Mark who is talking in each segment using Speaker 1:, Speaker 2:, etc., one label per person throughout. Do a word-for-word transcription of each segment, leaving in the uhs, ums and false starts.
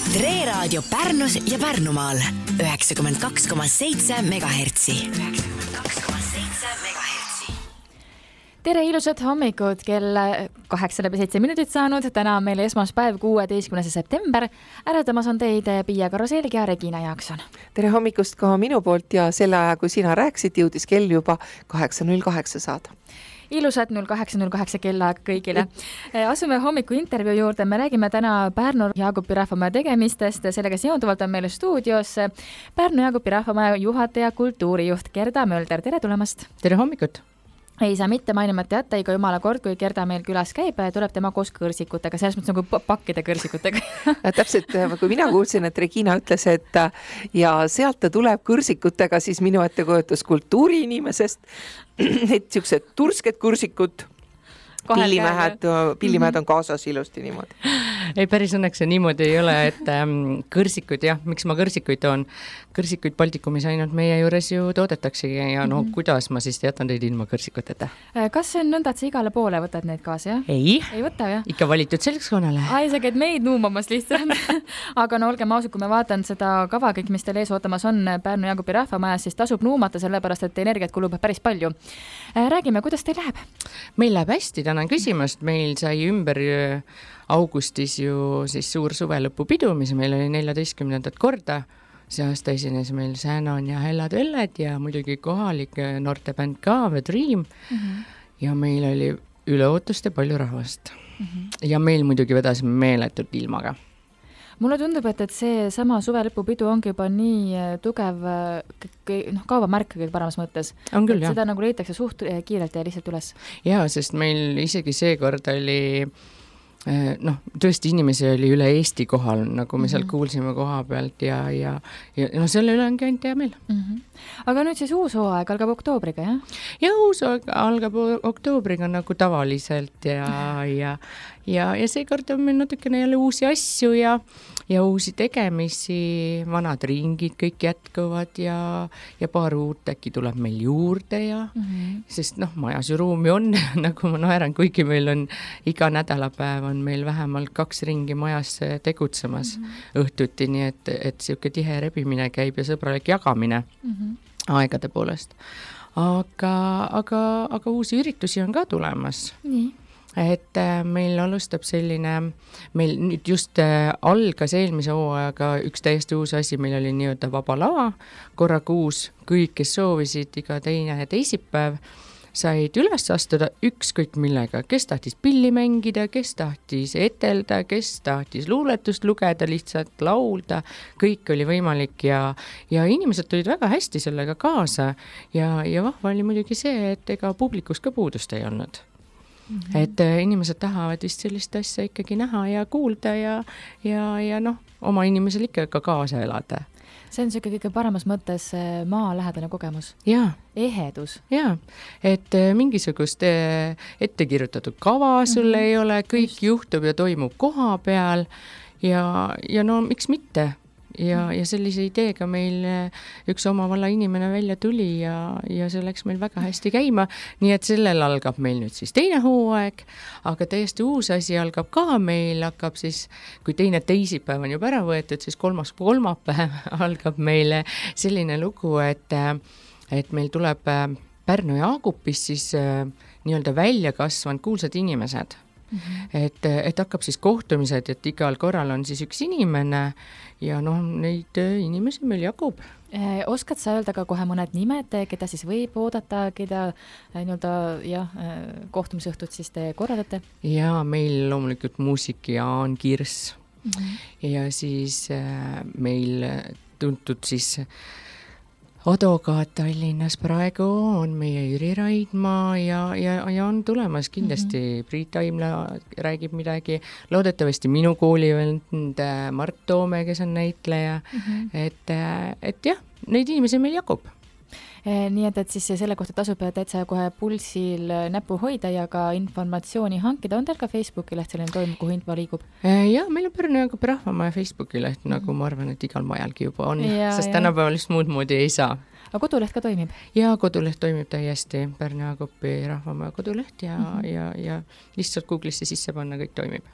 Speaker 1: Tre Raadio Pärnus ja Pärnumaal üheksakümmend kaks koma seitse megahertsi. üheksakümmend kaks koma seitse megahertsi.
Speaker 2: Tere ilusat hommikut, kell kaheksa läbi seitse minutit saanud. Täna on meil esmaspäev, kuueteistkümnes september. Äratamas on teid Pia Karuselg ja Regina Jaakson.
Speaker 3: Tere hommikust ka minu poolt ja selle aja, kui sina rääksid, jõudis kell juba kaheksa null kaheksa saada.
Speaker 2: Ilusat null kaheksa null kaheksa kellaaeg kõigile. Asume hommiku intervjuu juurde. Me räägime täna Pärnu Jaagupi rahvamaja tegemistest. Sellega seonduvalt on meil stuudios Pärnu Jaagupi rahvamaja juhataja kultuurijuht Gerda Mölder. Tere tulemast!
Speaker 4: Tere hommikut!
Speaker 2: Ei saa mitte mainimata jätta, iga jumala kord, kui Gerda meil külas käib, tuleb tema koos kõrsikutega, selles mõttes nagu pakkide kõrsikutega.
Speaker 3: Täpselt, kui mina kuulsin, et Regina ütles, et ja sealt ta tuleb kõrsikutega, siis minu ettekujutus kultuuriinimesest, et siuksed tursked kõrsikud, pillimähed, pillimähed on kaasas ilusti niimoodi.
Speaker 4: Ei, päris õnneks see niimoodi ei ole, et ähm, kõrsikud, jah, miks ma kõrsikuid toon? Kõrsikuid Baltikumis ainult meie juures ju toodetaksegi ja no mm-hmm. kuidas ma siis jätan teid ilma kõrsikuteta?
Speaker 2: Kas see on nõnda, et sa igale poole võtad neid kaasa, jah?
Speaker 4: Ei,
Speaker 2: ei võta, jah?
Speaker 4: Ikka valitud seltskonnale.
Speaker 2: Ai, sa käid meid nuumamas lihtsalt. Aga no olge mausud, kui me vaatan seda kava kõik, mis teil ees ootamas on Pärnu Jaagupi rahvamajas, siis tasub nuumata, sellepärast et energiat kulub päris palju. Räägime, kuidas teil läheb?
Speaker 4: Meil läheb hästi, tänan küsimast. Meil sai ümber augustis ju siis suur suvelõpupidu, mis meil oli neljateistkümnendat korda. See aasta esines meil Sänon ja Hellad Õlled ja muidugi kohalik noortebänd ka, The Dream. Mm-hmm. Ja meil oli üle ootuste palju rahvast. Mm-hmm. Ja meil muidugi vedasime meeletult ilmaga.
Speaker 2: Mulle tundub, et, et see sama suvelõpupidu ongi juba nii tugev noh, kaubamärk kõige paremas mõttes.
Speaker 4: On küll,
Speaker 2: jah. Seda nagu leitakse suht kiirelt ja lihtsalt üles.
Speaker 4: Jaa, sest meil isegi see kord oli noh, tõesti inimesi oli üle Eesti kohal, nagu me seal mm-hmm. kuulsime koha pealt ja, ja, ja no selle üle ongi ainult hea meil.
Speaker 2: Mm-hmm. Aga nüüd siis uus hooaeg algab oktoobriga, jah?
Speaker 4: Ja uus hooaeg algab oktoobriga nagu tavaliselt ja, ja, ja, ja seekord on meil natukene jälle uusi asju ja, ja uusi tegemisi, vanad ringid kõik jätkuvad ja, ja paar uut äkki tuleb meil juurde ja mm-hmm. sest noh, majas ju ruumi on, nagu ma naeran, kuigi meil on iga nädalapäev on meil vähemalt kaks ringi majas tegutsemas mm-hmm. õhtuti, nii et, et siuke tihe rebimine käib ja sõbralik jagamine mm-hmm. aegade poolest. Aga, aga, aga uusi üritusi on ka tulemas.
Speaker 2: Nii.
Speaker 4: Et meil alustab selline, meil nüüd just algas eelmise hooajaga üks täiesti uus asi, meil oli nii-öelda vaba lava, korra kuus, kõik, kes soovisid, iga teine ja teisipäev, said üles astuda ükskõik millega, kes tahtis pilli mängida, kes tahtis etelda, kes tahtis luuletust lugeda, lihtsalt laulda, kõik oli võimalik ja, ja inimesed tulid väga hästi sellega kaasa ja, ja vahva oli muidugi see, et ega publikus ka puudust ei olnud. Mm-hmm. Et inimesed tahavad vist sellist asja ikkagi näha ja kuulda ja, ja, ja noh, oma inimesel ikka ka kaasa elada.
Speaker 2: See on siuke kõige paremas mõttes maalähedane kogemus.
Speaker 4: Jaa.
Speaker 2: Ehedus.
Speaker 4: Jaa, et mingisugust ettekirjutatud kava sul mm-hmm. ei ole, kõik Just. Juhtub ja toimub koha peal ja, ja no miks mitte? Ja, ja sellise ideega meil üks oma valla inimene välja tuli ja, ja see läks meil väga hästi käima. Nii et sellel algab meil nüüd siis teine hooaeg, aga täiesti uus asi algab ka meil, hakkab siis, kui teine teisipäev on juba ära võetud, siis kolmas kolmapäev algab meile selline lugu, et, et meil tuleb Pärnu Jaagupis siis nii-öelda välja kasvanud kuulsad inimesed. Mm-hmm. Et, et hakkab siis kohtumised, et igal korral on siis üks inimene ja noh, neid inimesi meil jagub.
Speaker 2: Eh, oskad sa öelda ka kohe mõned nimed, keda siis võib oodata, keda nii-öelda jah, kohtumisõhtut siis te korraldate?
Speaker 4: Ja meil loomulikult muusik Jaan Kirss mm-hmm. ja siis äh, meil tuntud siis advokaat Tallinnas praegu on meie Jüri Raidma ja, ja, ja on tulemas kindlasti mm-hmm. Priit Aimla räägib midagi, loodetavasti minu koolivend Mart Toome, kes on näitleja, mm-hmm. et, et jah, neid inimesi meil jagub.
Speaker 2: Nii et, et siis selle kohta tasub täitsa kohe pulsil näpu hoida ja ka informatsiooni hankida. On teil ka Facebooki leht selline toimub, kuhu info liigub?
Speaker 4: Ja, meil on Pärnu Jaagupi rahvamaja Facebooki leht, mm. nagu ma arvan, et igal majalgi juba on, ja, sest tänapäeval just muud moodi ei saa.
Speaker 2: Aga koduleht ka toimib?
Speaker 4: Ja, koduleht toimib täiesti, Pärnu Jaagupi rahvamaja koduleht ja, mm-hmm. ja, ja lihtsalt Google'isse sisse panna kõik toimib.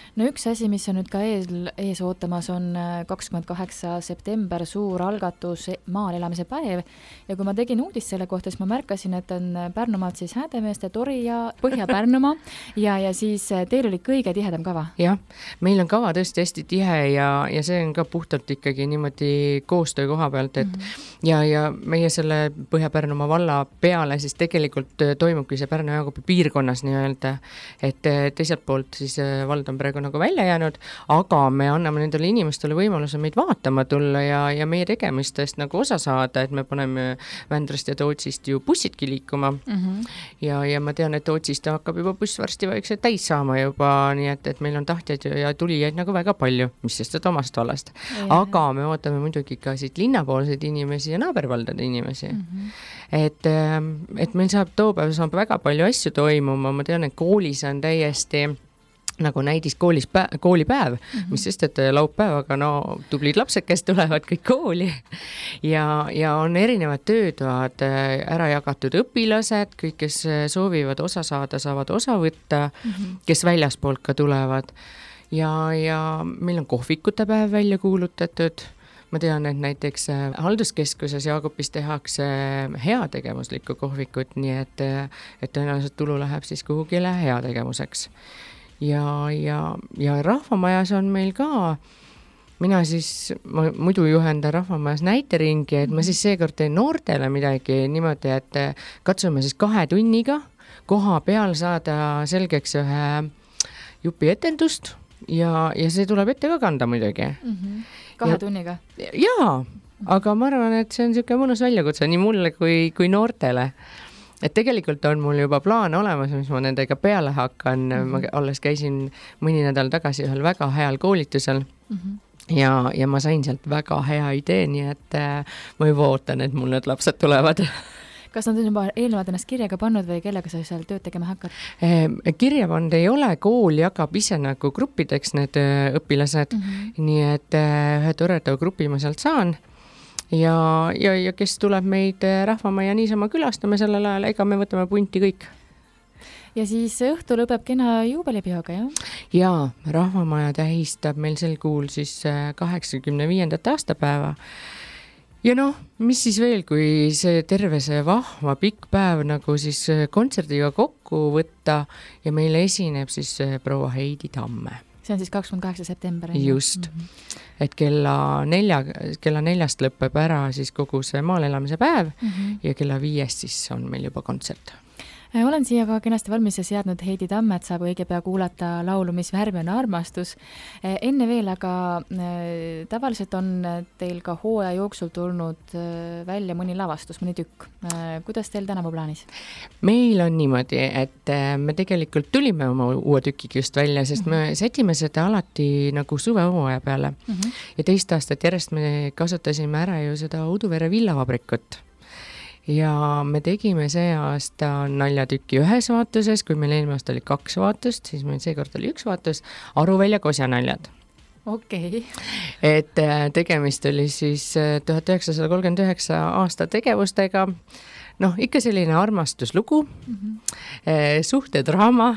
Speaker 2: no üks asi, mis on nüüd ka eel, ees ootamas, on kakskümmend kaheksa september suur algatus maal elamise päev ja kui ma tegin uudist selle kohta, siis ma märkasin, et on Pärnumaalt siis Häädemeeste, Tori ja Põhja-Pärnumaa ja, ja siis teil oli kõige tihedam kava.
Speaker 4: Jah, meil on kava tõesti hästi tihe ja, ja see on ka puhtalt ikkagi niimoodi koostöö koha pealt, et mm-hmm. ja, ja meie selle Põhja-Pärnumaa valla peale siis tegelikult toimubki see Pärnu-Jaagupi piirkonnas nii-öelda, et teiselt poolt siis vald on praegu nagu välja jäänud, aga me anname nendele inimestele võimaluse meid vaatama tulla ja, ja meie tegemistest nagu osa saada, et me paneme Vändrast ja Tootsist ju bussidki liikuma mm-hmm. ja, ja ma tean, et Tootsist hakkab juba buss varsti vaikselt täis saama juba, nii et, et meil on tahtjaid ja tulijaid nagu väga palju, mis sest et omast vallast. Aga me ootame muidugi ka siit linnapoolseid inimesi ja naabervaldade inimesi. Mm-hmm. Et, et meil saab toopäev saab väga palju asju toimuma, ma tean, et koolis on täiesti nagu näidis koolis pä- koolipäev, mm-hmm. mis sest, et laupäev, aga no tublid lapsed, kes tulevad kõik kooli ja, ja on erinevad töötoad ära jagatud õpilased, kõik, kes soovivad osa saada, saavad osa võtta, mm-hmm. kes väljaspoolt ka tulevad ja, ja meil on kohvikute päev välja kuulutatud. Ma tean, et näiteks halduskeskuses Jaagupis tehakse heategevuslikku kohvikut, nii et, et tõenäoliselt tulu läheb siis kuhugile heategevuseks. Ja, ja, ja Rahvamajas on meil ka, mina siis, ma muidu juhendan Rahvamajas näiteringi, et ma siis seekord teen noortele midagi niimoodi, et katsume siis kahe tunniga koha peal saada selgeks ühe jupi etendust ja, ja see tuleb ette ka kanda muidugi.
Speaker 2: Mm-hmm. Kahe ja, tunniga?
Speaker 4: Jaa, aga ma arvan, et see on niisugune mõnus väljakutse nii mulle kui, kui noortele. Et tegelikult on mul juba plaan olemas, mis ma nendega peale hakkan. Mm-hmm. Ma alles käisin mõni nädal tagasi ühel väga heal koolitusel mm-hmm. ja, ja ma sain sealt väga hea idee, nii et äh, ma juba ootan, et mul need lapsed tulevad.
Speaker 2: Kas nad on juba eelnevalt ennast kirjaga pannud või kellega sa seal tööd tegema hakkad?
Speaker 4: Kirja pand ei ole, kool jagab ise nagu gruppideks need õpilased, mm-hmm. nii et ühe toreda grupi ma sealt saan. Ja, ja, ja kes tuleb meid Rahvamaja niisama külastame sellel ajal, ega me võtame punti kõik.
Speaker 2: Ja siis õhtu lõpeb kena juubelipeoga, jah?
Speaker 4: Jaa, Rahvamaja tähistab meil sel kuul siis kaheksakümne viiendat aastapäeva. Ja noh, mis siis veel, kui see terve see vahva pikk päev nagu siis kontserdiga kokku võtta ja meile esineb siis proua Heidi Tamme.
Speaker 2: See on siis kakskümmend kaheksa september.
Speaker 4: Just, mm-hmm. et kella, nelja, kella neljast lõpeb ära siis kogu see maal elamise päev mm-hmm. ja kella viiest siis on meil juba kontsert.
Speaker 2: Olen siia ka kenasti valmis seadnud Heidi Tamme, et saab õige pea kuulata laulu, mis värvi on armastus. Enne veel, aga tavaliselt on teil ka hooaja jooksul tulnud välja mõni lavastus, mõni tükk. Kuidas teil tänavu plaanis?
Speaker 4: Meil on niimoodi, et me tegelikult tulime oma uue tükkiga just välja, sest mm-hmm. me sätime seda alati nagu suvehooaja peale. Mm-hmm. Ja teist aastat järjest me kasutasime ära ju seda Uduvere villavabrikut. Ja me tegime see aasta naljatükki ühes vaatuses, kui meil eelmine aasta oli kaks vaatust, siis meil seekord oli üks vaatus, Aruvälja kosjanaljad.
Speaker 2: Okei. Okay.
Speaker 4: Et tegemist oli siis tuhat üheksasada kolmkümmend üheksa aasta tegevustega, noh, ikka selline armastuslugu, mm-hmm. suhtedraama,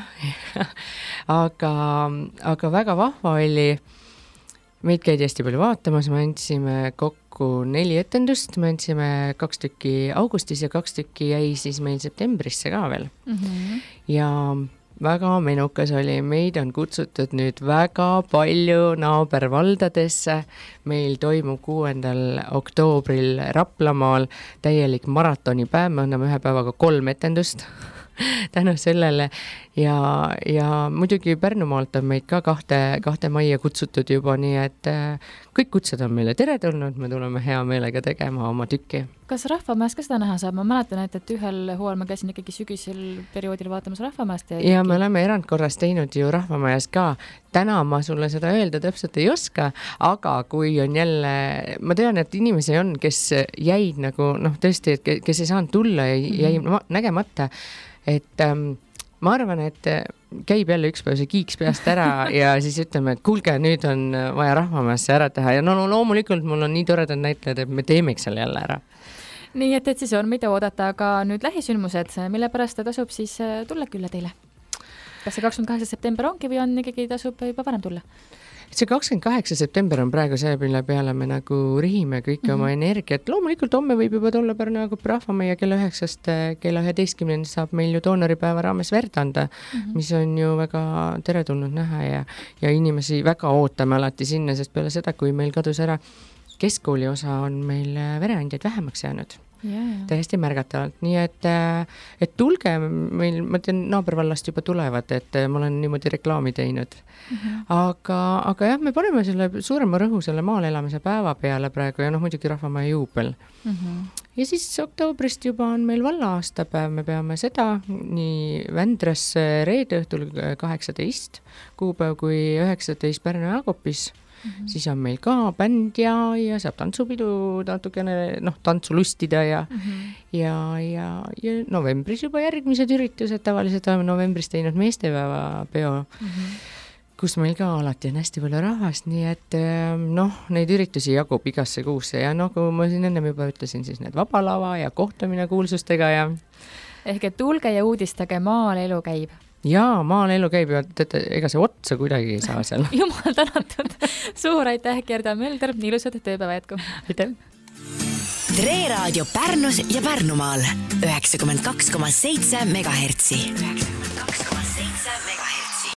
Speaker 4: aga, aga väga vahva oli. Meid käidi hästi palju vaatamas, me andsime kokku neli etendust, me andsime kaks tükki augustis ja kaks tükki jäi siis meil septembrisse ka veel. Mm-hmm. Ja väga menukas oli, meid on kutsutud nüüd väga palju naabervaldadesse. Meil toimub kuuendal oktoobril Raplamaal täielik maratonipäev, me anname ühe päevaga kolm etendust. Tänu sellele ja, ja muidugi Pärnumaalt on meid ka kahte, kahte majja kutsutud juba, nii et kõik kutsed on meile tere tulnud, me tuleme hea meelega tegema oma tükki.
Speaker 2: Kas Rahvamajas ka seda näha saab? Ma mäletan, et, et ühel hooajal ma käisin ikkagi sügisel perioodil vaatamas Rahvamajast. Ja,
Speaker 4: ja me oleme erandkorras teinud ju Rahvamajas ka. Täna ma sulle seda öelda täpselt ei oska, aga kui on jälle, ma tean, et inimesi on, kes jäid nagu, noh tõesti, et kes ei saanud tulla ja jäi mm-hmm. nägemata, et ähm, ma arvan, et käib jälle üks päev see kiiks peast ära ja siis ütleme, et kuulge, nüüd on vaja Rahvamajasse ära teha ja no, no loomulikult mul on nii toredad näitlejad, et me teemeks seal jälle ära.
Speaker 2: Nii et, et siis on mida oodata, aga nüüd lähisündmused, mille pärast tasub siis tulla külla teile? kas see kakskümmend kaheksa september ongi või on ikkagi tasub juba varem tulla?
Speaker 4: See kakskümmend kaheksa september on praegu see, mille peale me nagu rihime kõike mm-hmm. oma energiat. Loomulikult homme võib juba tulla Pärnu Jaagupi rahvameia kella üheksast kella üheteistkümneni saab meil ju doonoripäeva raames verd anda, mm-hmm. mis on ju väga teretulnud näha ja, ja inimesi väga ootame alati sinna, sest peale seda, kui meil kadus ära keskkooli osa, on meil vereandjaid vähemaks jäänud. Yeah. täiesti märgatavalt, nii et, et tulge, meil, ma tean, naabervallast juba tulevad, et ma olen niimoodi reklaami teinud. Mm-hmm. Aga, aga jah, me paneme selle suurema rõhu selle maal elamise päeva peale praegu ja noh, muidugi rahvamaja juubel. Mm-hmm. Ja siis oktoobrist juba on meil valla aastapäev, me peame seda nii Vändras reede õhtul kaheksateist kuupäev kui üheksateist Pärnu Jaagupis. Mm-hmm. Siis on meil ka bänd ja, ja saab tantsupidu natukene, noh, tantsu lustida ja, mm-hmm. ja, ja, ja novembris juba järgmised üritused, tavaliselt oleme novembris teinud meestepäeva peo, mm-hmm. kus meil ka alati on hästi palju rahvast, nii et noh, neid üritusi jagub igasse kuusse ja noh, kui ma siin ennem juba ütlesin, siis need vabalava ja kohtumine kuulsustega ja
Speaker 2: ehk et tulge ja uudistage, maal elu käib.
Speaker 4: Jaa, maal elu käib ja teate, ega see otsa kuidagi ei saa seal.
Speaker 2: Jumal tänatud. Suur aitäh, Gerda Mölder, ilusad tööpäeva jätku.
Speaker 4: Aitäh.
Speaker 1: Tre Raadio Pärnus ja Pärnumaal üheksakümmend kaks koma seitse megahertsi. üheksakümmend kaks koma seitse megahertsi.